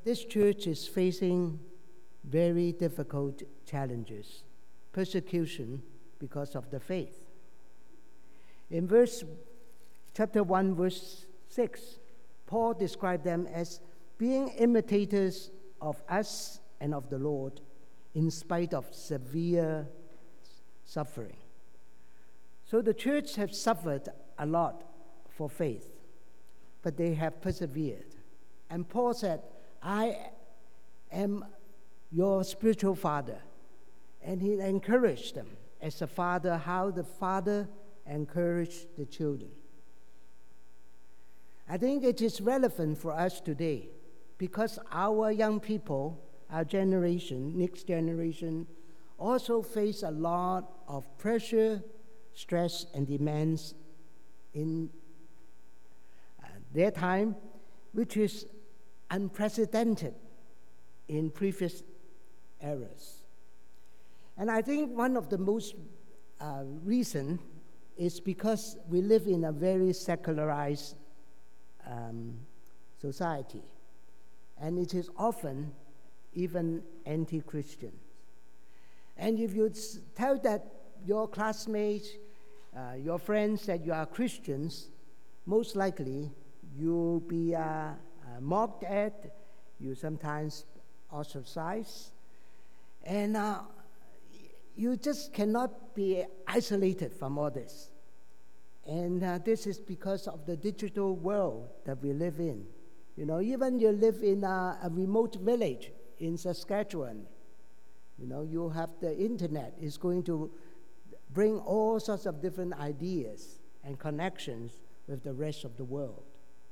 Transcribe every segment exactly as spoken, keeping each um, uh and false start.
this church is facing very difficult challenges, persecution because of the faith. In verse, chapter one, verse six, Paul described them as being imitators of us and of the Lord in spite of severe suffering. So the church has suffered a lot for faith, but they have persevered. And Paul said, I am your spiritual father. And he encouraged them as a father, how the father encouraged the children. I think it is relevant for us today because our young people, our generation, next generation, also face a lot of pressure, stress, and demands in uh, their time, which is unprecedented in previous eras. And I think one of the most uh, reason is because we live in a very secularized um, society, and it is often even anti-Christian. And if you tell that your classmates, uh, your friends that you are Christians, most likely you'll be uh, uh, mocked at, you sometimes ostracized, and uh, you just cannot be isolated from all this. And uh, this is because of the digital world that we live in. You know, even you live in a, a remote village in Saskatchewan, you know, you have the internet is going to bring all sorts of different ideas and connections with the rest of the world.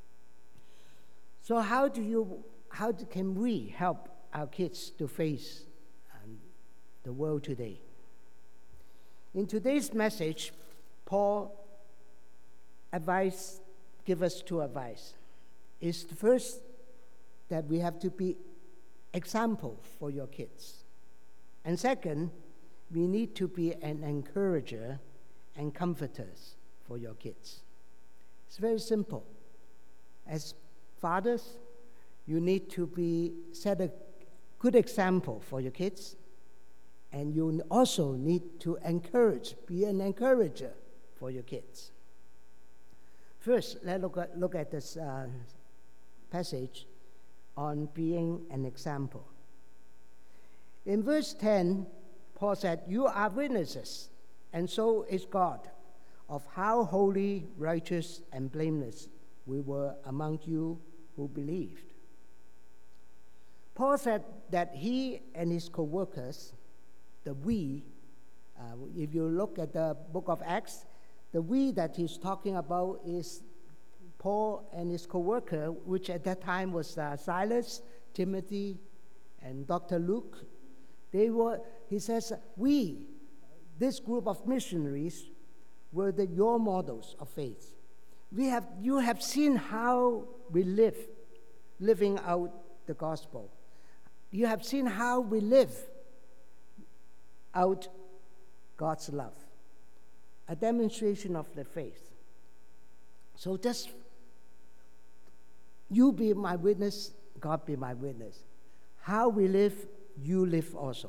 So how do you, how do, can we help our kids to face um, the world today? In today's message, Paul advice, give us two advice. Is the first that we have to be example for your kids. And second, we need to be an encourager and comforters for your kids. It's very simple. As fathers, you need to be set a good example for your kids, and you also need to encourage, be an encourager for your kids. First, let's look at, look at this uh, passage on being an example. In verse ten, Paul said, you are witnesses, and so is God, of how holy, righteous, and blameless we were among you who believed. Paul said that he and his co-workers, the we, uh, if you look at the book of Acts, the we that he's talking about is Paul and his co-worker, which at that time was uh, Silas, Timothy, and Doctor Luke. They were, he says, we, this group of missionaries, were the your models of faith. We have, you have seen how we live, living out the gospel. You have seen how we live out God's love, a demonstration of the faith. So just, you be my witness, God be my witness. How we live, you live also.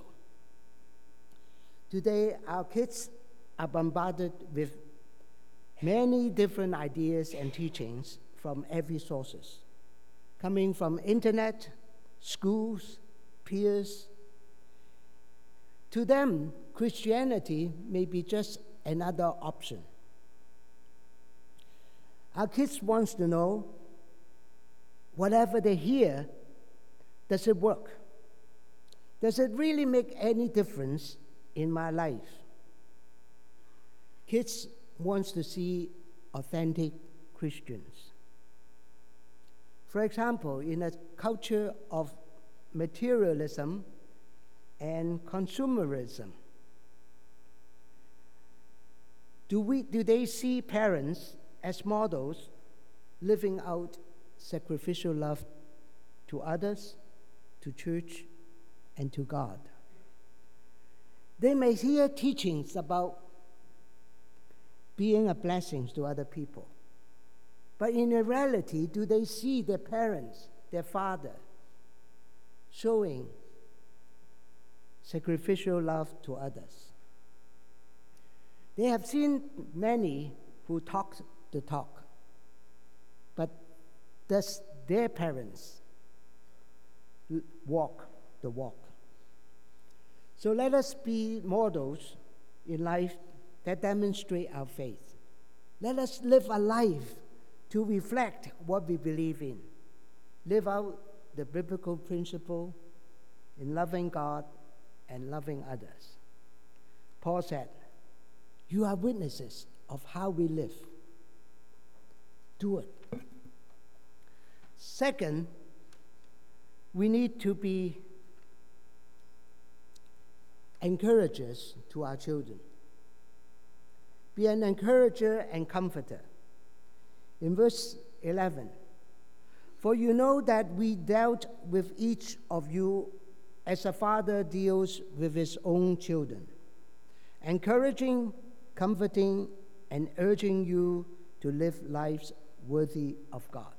Today, our kids are bombarded with many different ideas and teachings from every sources, coming from internet, schools, peers. To them, Christianity may be just another option. Our kids want to know, whatever they hear, does it work? Does it really make any difference in my life? Kids want to see authentic Christians. For example, in a culture of materialism and consumerism, do we do they see parents as models living out sacrificial love to others, to church, and to God? They may hear teachings about being a blessing to other people, but in reality, do they see their parents, their father, showing sacrificial love to others. They have seen many who talk the talk, but does their parents walk the walk? So let us be models in life that demonstrate our faith. Let us live a life to reflect what we believe in. Live out the biblical principle in loving God and loving others. Paul said, "You are witnesses of how we live." Do it. Second, we need to be encouragers to our children. Be an encourager and comforter. In verse eleven, "For you know that we dealt with each of you as a father deals with his own children, encouraging, comforting, and urging you to live lives worthy of God."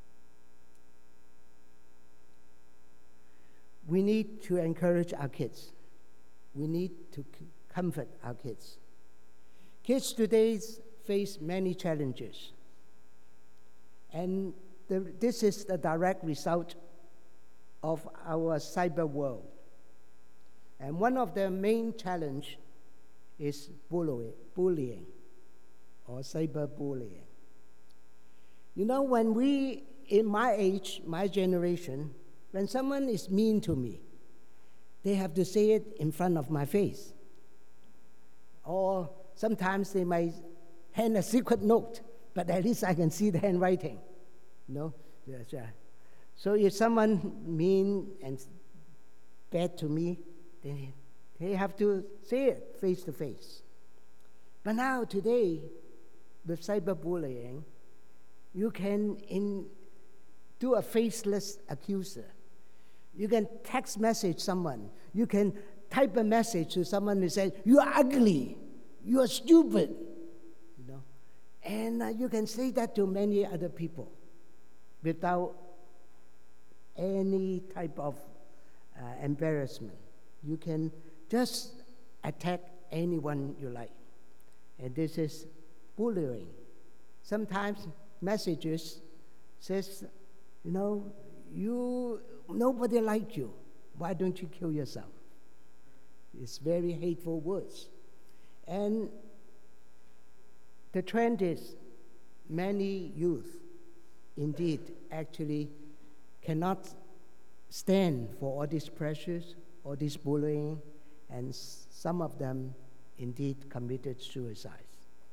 We need to encourage our kids. We need to comfort our kids. Kids today face many challenges, and the, this is the direct result of our cyber world. And one of the main challenges is bullying, bullying or cyberbullying. You know, when we, in my age, my generation, when someone is mean to me, they have to say it in front of my face. Or sometimes they might hand a secret note, but at least I can see the handwriting. You know? Yes, yeah. So if someone mean and bad to me, they, they have to say it face to face. But now, today, with cyberbullying, you can in, do a faceless accuser. You can text message someone. You can type a message to someone and say, "You are ugly. You are stupid." You know, and uh, you can say that to many other people without any type of uh, embarrassment. You can just attack anyone you like, and this is bullying. Sometimes messages says, you know, you nobody like you. Why don't you kill yourself? It's very hateful words. And the trend is many youth indeed actually cannot stand for all these pressures, all this bullying, and some of them indeed committed suicide.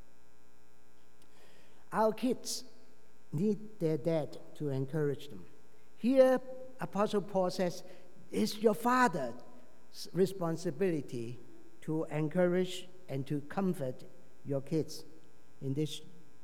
Our kids need their dad to encourage them. Here, Apostle Paul says, it's your father's responsibility to encourage and to comfort your kids in this,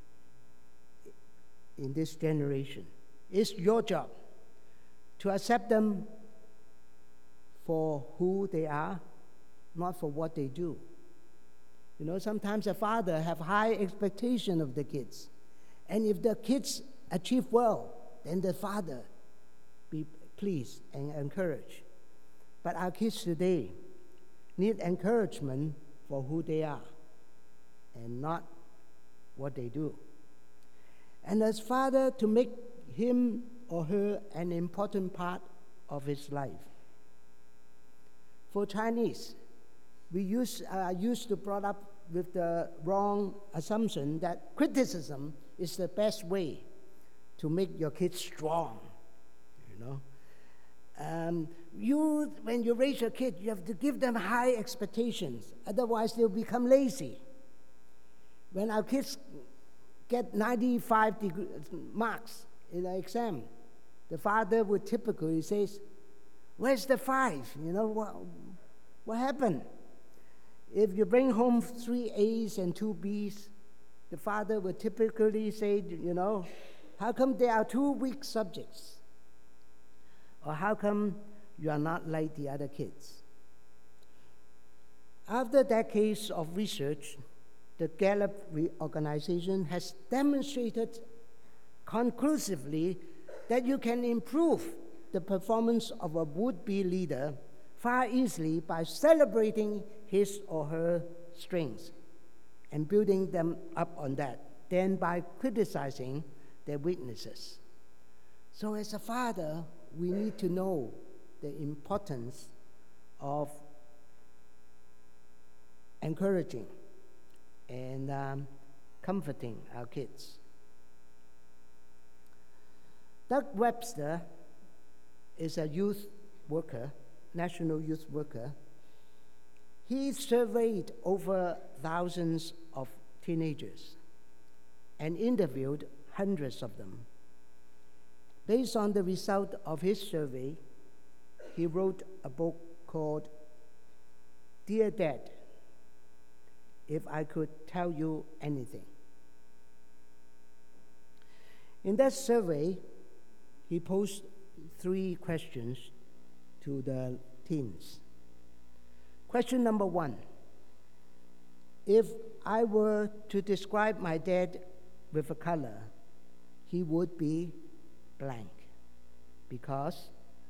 in this generation. It's your job to accept them for who they are, not for what they do. You know, sometimes a father have high expectation of the kids. And if the kids achieve well, then the father be pleased and encouraged. But our kids today need encouragement for who they are and not what they do. And as father, to make him or her an important part of his life. For Chinese, we used, uh, used to brought up with the wrong assumption that criticism is the best way to make your kids strong, you know. Um, you, when you raise your kid, you have to give them high expectations, otherwise they'll become lazy. When our kids get ninety-five degree, marks in an exam, the father would typically say, "Where's the five? You know, what, what happened?" If you bring home three A's and two B's, the father would typically say, you know, "How come there are two weak subjects? Or how come you are not like the other kids?" After decades of research, the Gallup organization has demonstrated conclusively that you can improve the performance of a would-be leader far easily by celebrating his or her strengths and building them up on that, than by criticizing their weaknesses. So as a father, we need to know the importance of encouraging and um, comforting our kids. Doug Webster is a youth worker, national youth worker. He surveyed over thousands of teenagers and interviewed hundreds of them. Based on the result of his survey, he wrote a book called Dear Dad, If I Could Tell You Anything. In that survey, he posed three questions to the teens. Question number one, if I were to describe my dad with a color, he would be blank, because.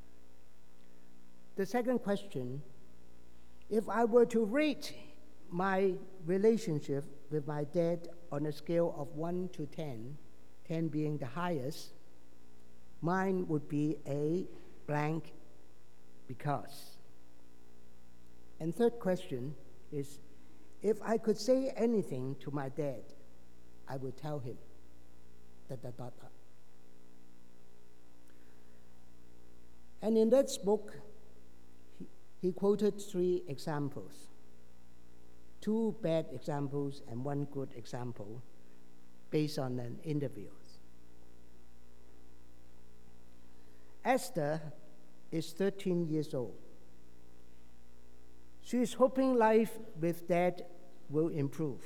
The second question, if I were to rate my relationship with my dad on a scale of one to ten, ten being the highest, mine would be a blank because. And third question is, if I could say anything to my dad, I would tell him, da da da da. And in that book, he, he quoted three examples, two bad examples and one good example, based on an interview. Esther is thirteen years old. She is hoping life with Dad will improve.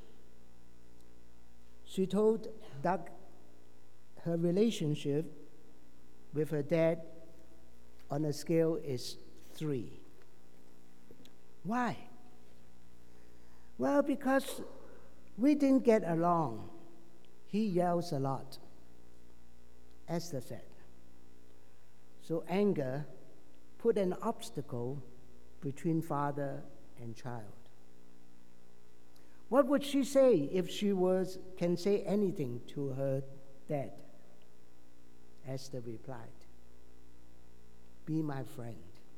She told Doug her relationship with her dad on a scale is three. Why? Well, because we didn't get along. He yells a lot, Esther said. So anger put an obstacle between father and child. What would she say if she was can say anything to her dad? Esther replied, be my friend.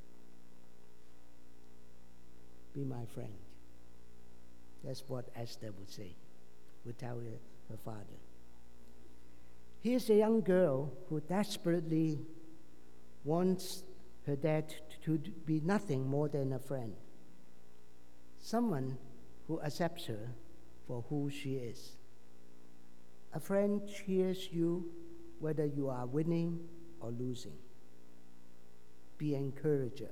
Be my friend. That's what Esther would say, would tell her, her father. Here's a young girl who desperately wants her dad to be nothing more than a friend, someone who accepts her for who she is. A friend cheers you whether you are winning or losing. Be an encourager.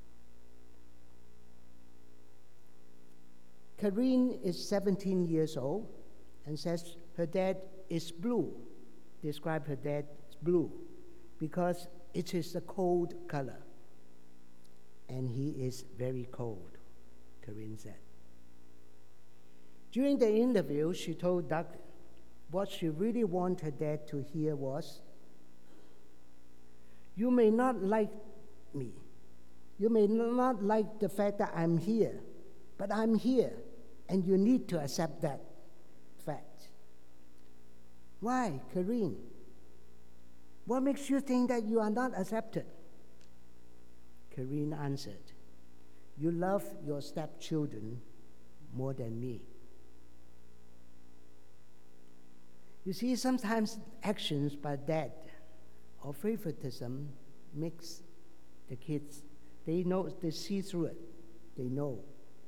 Karine is seventeen years old and says her dad is blue. Describe her dad as blue because it is a cold color. And he is very cold, Karine said. During the interview, she told Doug what she really wanted her dad to hear was, you may not like me. You may not like the fact that I'm here, but I'm here, and you need to accept that fact. Why, Karine? What makes you think that you are not accepted? Karine answered, you love your stepchildren more than me. You see, sometimes actions by dad or favoritism makes the kids, they know, they see through it, they know.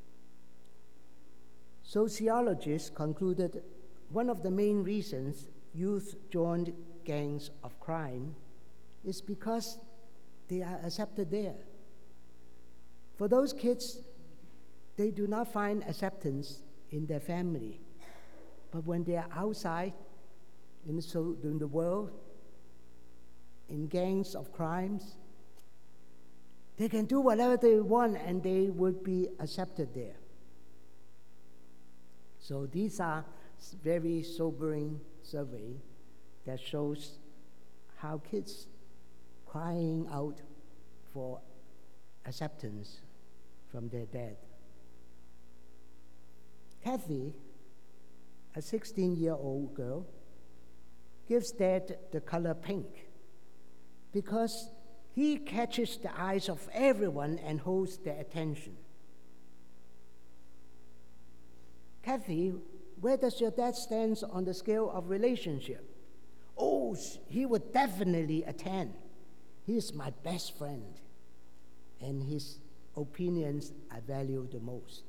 Sociologists concluded one of the main reasons youth joined gangs of crime is because they are accepted there. For those kids, they do not find acceptance in their family. But when they are outside in the, so, in the world, in gangs of crimes, they can do whatever they want and they would be accepted there. So these are very sobering surveys that shows how kids crying out for acceptance from their dad. Kathy, a sixteen-year-old girl, gives dad the color pink because he catches the eyes of everyone and holds their attention. Kathy, where does your dad stand on the scale of relationship? Oh, he would definitely attend. He is my best friend, and his opinions I value the most.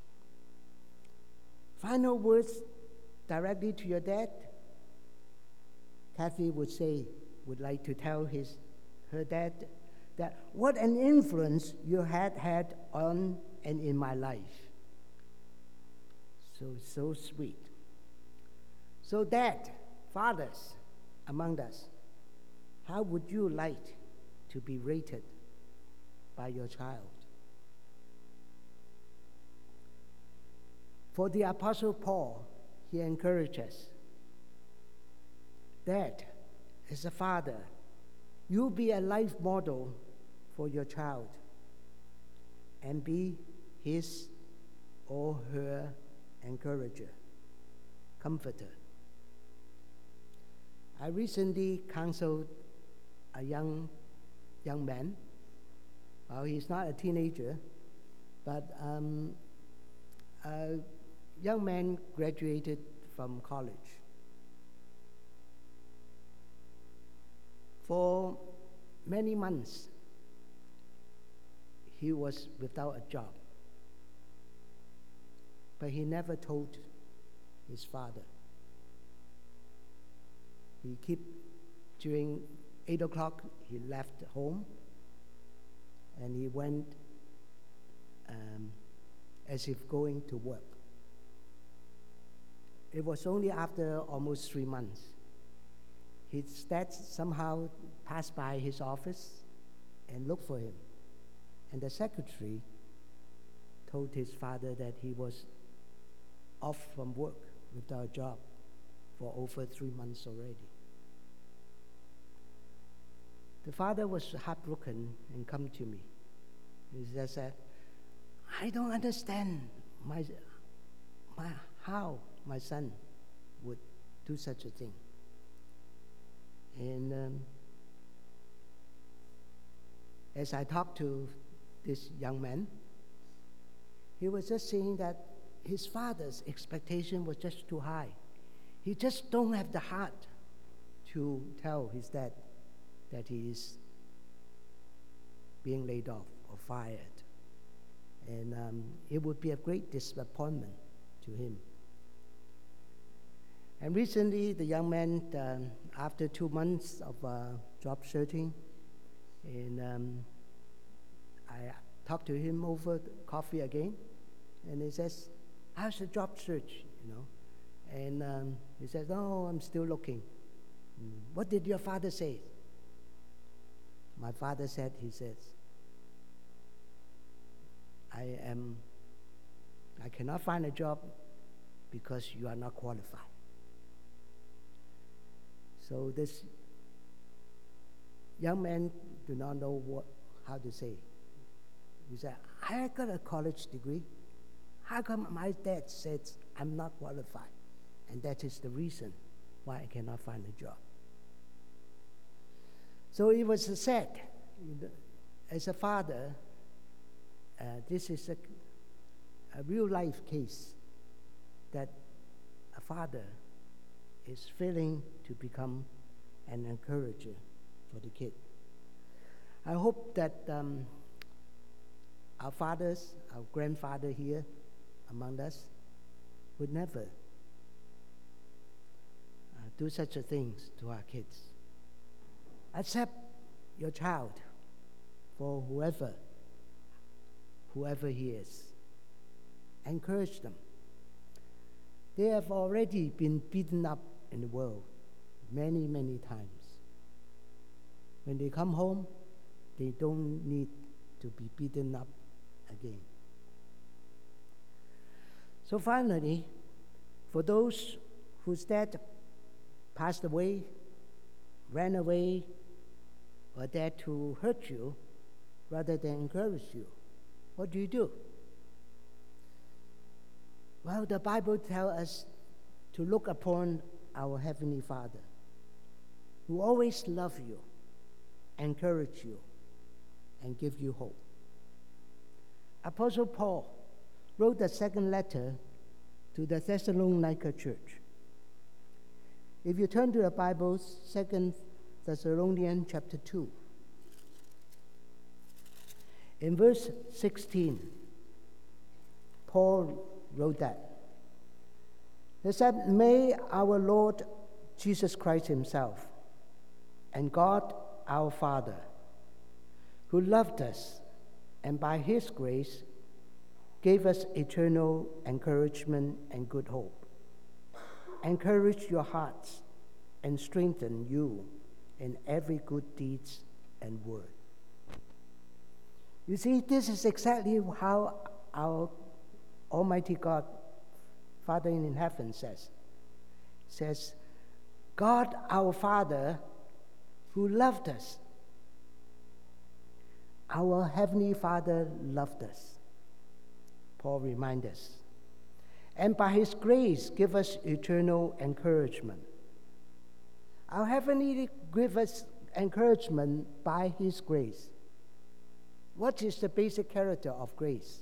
Final words directly to your dad? Kathy would say, would like to tell his, her dad that what an influence you had had on and in my life. So, so sweet. So dad, fathers among us, how would you like to be rated by your child? For the Apostle Paul, he encourages, Dad, as a father, you be a life model for your child and be his or her encourager, comforter. I recently counseled a young, young man. Well, he's not a teenager, but um, a young man graduated from college. For many months, he was without a job, but he never told his father. He kept, during eight o'clock, he left home, and he went um, as if going to work. It was only after almost three months, his dad somehow passed by his office and looked for him. And the secretary told his father that he was off from work without a job for over three months already. The father was heartbroken and come to me. He just said, I don't understand my, my, how my son would do such a thing. And um, as I talked to this young man, he was just saying that his father's expectation was just too high. He just don't have the heart to tell his dad that he is being laid off or fired. And um, it would be a great disappointment to him. And recently, the young man, um, after two months of uh, job searching, and um, I talked to him over coffee again, and he says, how's the job search, you know? And um, he says, oh, I'm still looking. Mm. What did your father say? My father said, he says, I am, I cannot find a job because you are not qualified. So this young man do not know what, how to say. He said, I got a college degree. How come my dad says I'm not qualified? And that is the reason why I cannot find a job. So it was sad. As a father, uh, this is a, a real life case that a father is failing to become an encourager for the kid. I hope that um, our fathers, our grandfather here among us, would never uh, do such a things to our kids. Accept your child for whoever, whoever he is. Encourage them. They have already been beaten up in the world many, many times. When they come home, they don't need to be beaten up again. So finally, for those whose dad passed away, ran away, or dare to hurt you rather than encourage you, what do you do? Well, the Bible tells us to look upon our Heavenly Father, who always loves you, encourage you, and give you hope. Apostle Paul wrote the second letter to the Thessalonica church. If you turn to the Bible, Second Thessalonians chapter two, in verse sixteen, Paul wrote that. He said, "May our Lord Jesus Christ himself and God our Father, who loved us and by his grace gave us eternal encouragement and good hope, encourage your hearts and strengthen you in every good deeds and word." You see, this is exactly how our Almighty God, Father in heaven, says. Says, God our Father who loved us. Our Heavenly Father loved us. Paul reminds us. And by his grace give us eternal encouragement. Our Heavenly give us encouragement by his grace. What is the basic character of grace?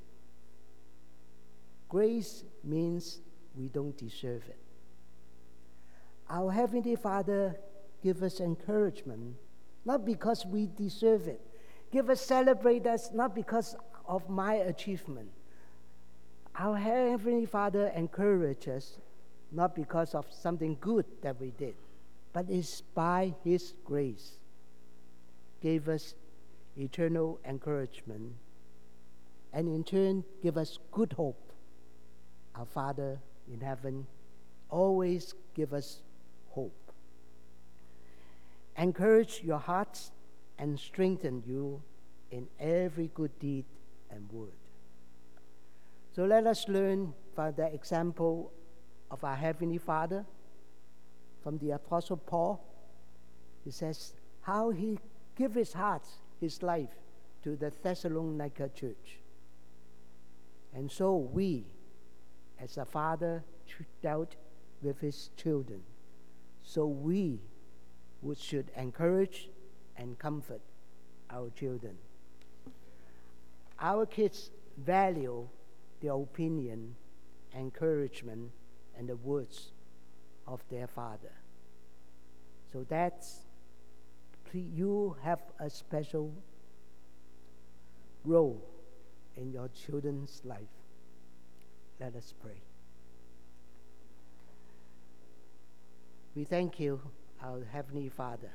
Grace means we don't deserve it. Our Heavenly Father give us encouragement, not because we deserve it. Give us, celebrate us, not because of my achievement. Our Heavenly Father encourages us, not because of something good that we did, but it's by his grace. Gave us eternal encouragement, and in turn give us good hope. Our Father in heaven always give us hope. Encourage your hearts and strengthen you in every good deed and word. So let us learn from the example of our Heavenly Father, from the Apostle Paul. He says how he gave his heart, his life, to the Thessalonica church. And so we, as a father dealt with his children, so we would should encourage and comfort our children. Our kids value the opinion, encouragement, and the words of their father. So that's, you have a special role in your children's life. Let us pray. We thank you, our Heavenly Father,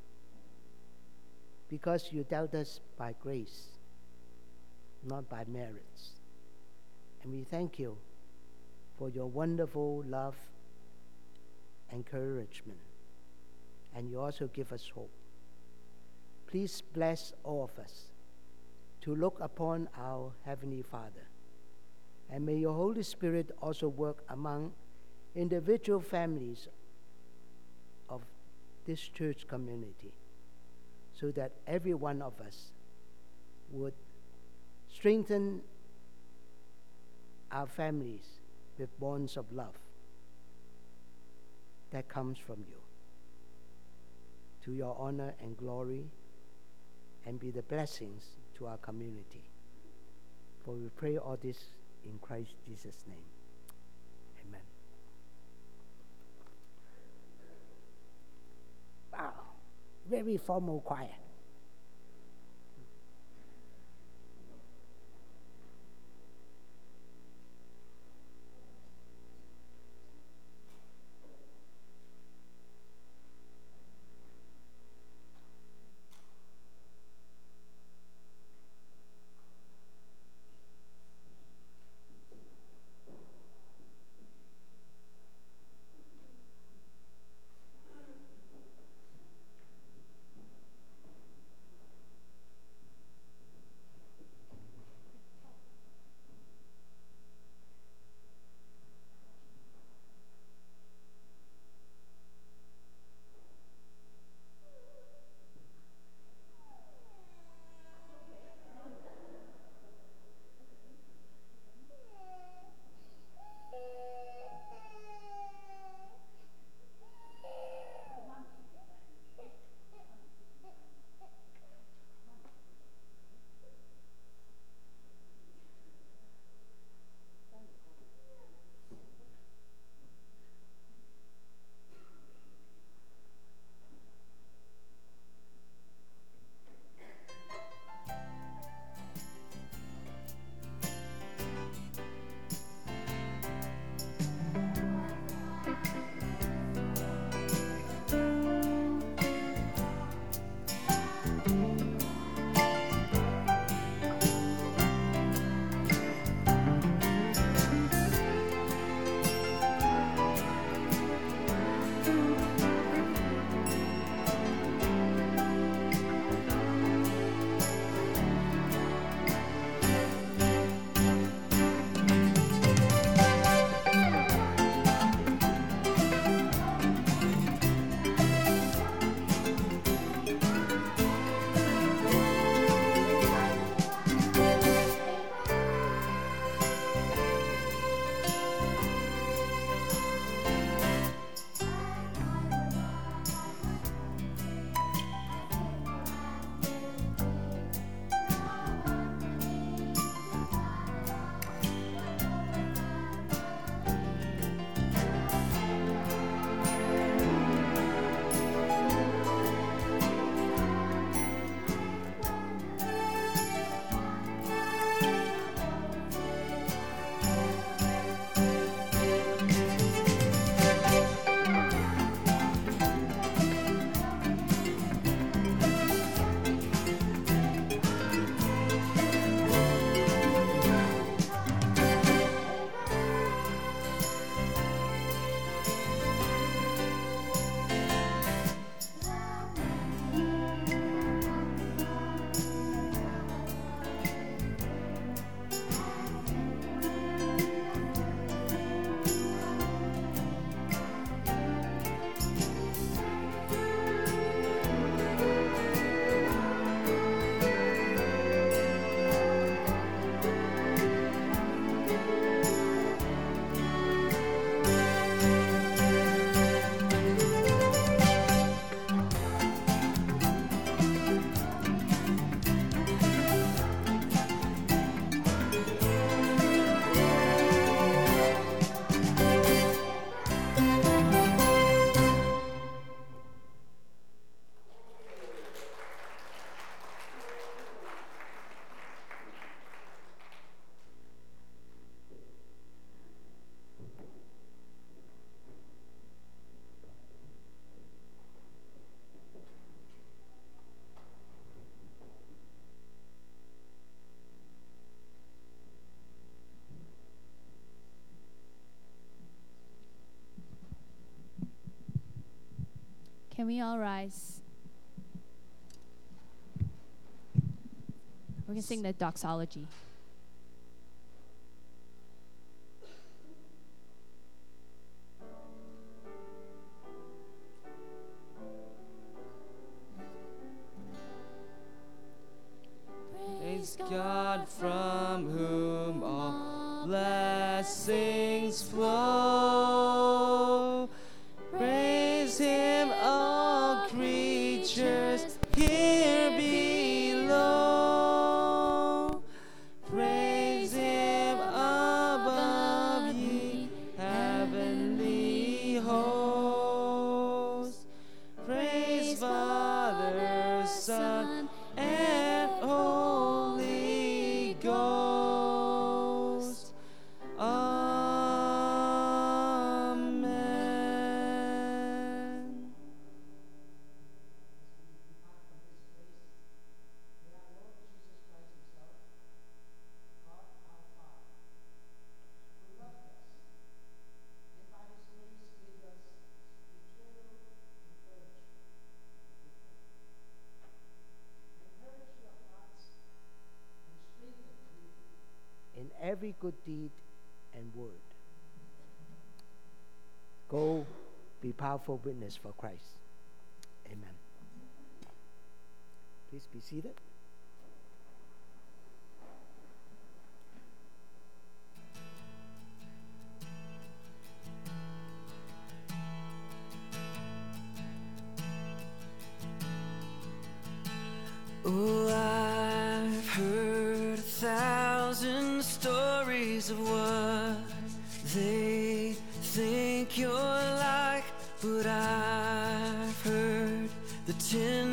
because you dealt us by grace, not by merits. And we thank you for your wonderful love, encouragement, and you also give us hope. Please bless all of us to look upon our Heavenly Father. And may your Holy Spirit also work among individual families of this church community, so that every one of us would strengthen our families with bonds of love that comes from you, to your honor and glory, and be the blessings to our community. For we pray all this in Christ Jesus' name. Amen. Wow, very formal choir. Can we all rise? We're going to sing the doxology. Praise God from whom all blessings flow. Praise Him, all creatures here below. Praise Him above, ye heavenly hosts. Praise Father, Son, and Holy Ghost. Amen. In every good deed and word. Go be powerful witness for Christ. Amen. Please be seated. Oh, I've heard a thousand stories of what they think you're like, but I've heard the ten